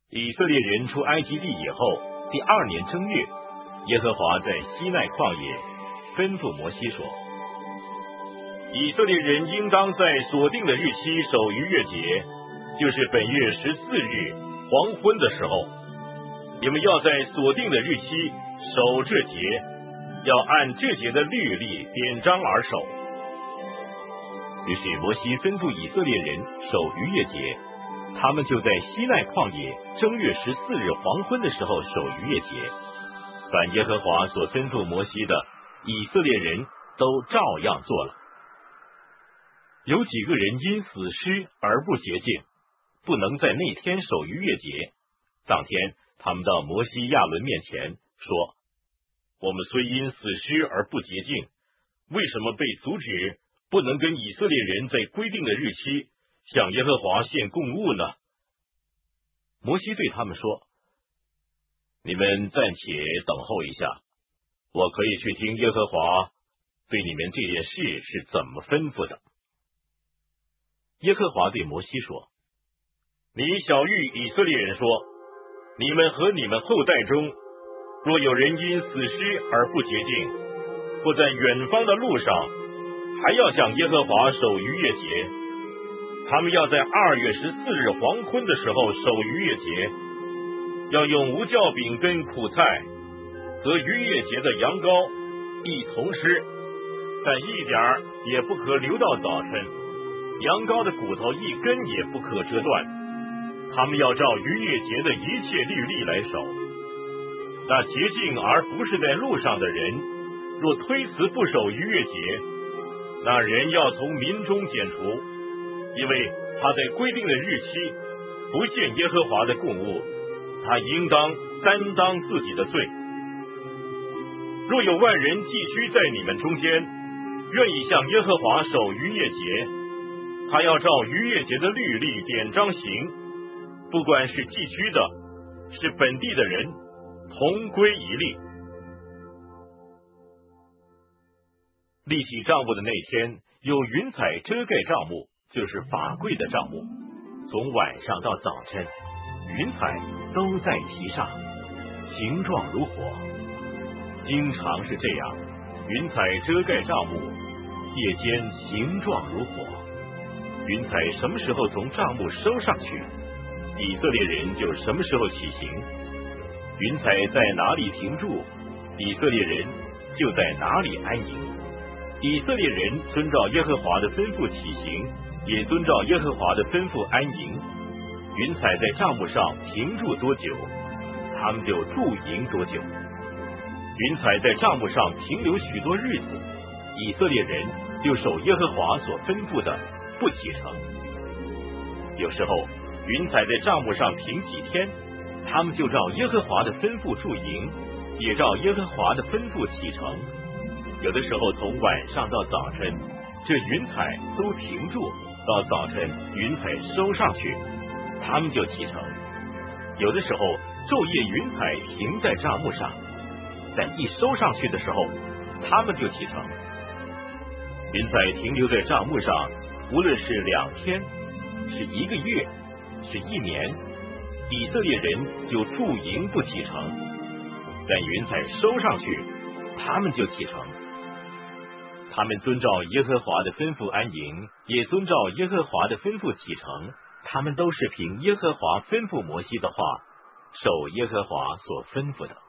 以色列人出埃及地以后，第2年正月，耶和华在西奈旷野吩咐摩西说：以色列人应当在所定的日期守逾越节，就是本月14日黄昏的时候。你们要在所定的日期守这节，要按这节的律例典章而守。于是摩西吩咐以色列人守逾越节，他们就在西奈旷野正月14日黄昏的时候守逾越节。凡耶和华所吩咐摩西的，以色列人都照样做了。有几个人因死尸而不洁净，不能在那天守逾越节。当天他们到摩西亚伦面前说：我们虽因死尸而不洁净，为什么被阻止不能跟以色列人在规定的日期向耶和华献供物呢？摩西对他们说：你们暂且等候一下，我可以去听耶和华对你们这件事是怎么吩咐的。耶和华对摩西说：你晓谕以色列人说，你们和你们后代中，若有人因死尸而不洁净，或在远方的路上还要向耶和华守逾越节，他们要在2月14日黄昏的时候守逾越节，要用无酵饼跟苦菜和逾越节的羊羔一同吃，但一点也不可留到早晨，羊羔的骨头一根也不可折断。他们要照逾越节的一切律例来守。那洁净而不是在路上的人，若推辞不守逾越节，那人要从民中剪除，因为他在规定的日期不献耶和华的供物，他应当担当自己的罪。若有万人寄居在你们中间，愿意向耶和华守逾越节，他要照逾越节的律例典章行，不管是寄居的，是本地的人，同归一例。立起帐幕的那天，有云彩遮盖帐幕，就是法柜的帐幕。从晚上到早晨，云彩都在其上，形状如火。经常是这样，云彩遮盖帐幕，夜间形状如火。云彩什么时候从帐幕收上去，以色列人就什么时候起行。云彩在哪里停住，以色列人就在哪里安营。以色列人遵照耶和华的吩咐起行，也遵照耶和华的吩咐安营。云彩在帐幕上停住多久，他们就驻营多久。云彩在帐幕上停留许多日子，以色列人就守耶和华所吩咐的，不启程。有时候云彩在帐幕上停几天，他们就照耶和华的吩咐驻营，也照耶和华的吩咐启程。有的时候从晚上到早晨，这云彩都停住，到早晨云彩收上去，他们就启程。有的时候昼夜云彩停在帐幕上，但一收上去的时候，他们就启程。云彩停留在帐幕上，无论是2天，是1个月，是1年，以色列人就驻营不启程。但云彩收上去，他们就启程。他们遵照耶和华的吩咐安营，也遵照耶和华的吩咐启程。他们都是凭耶和华吩咐摩西的话，守耶和华所吩咐的。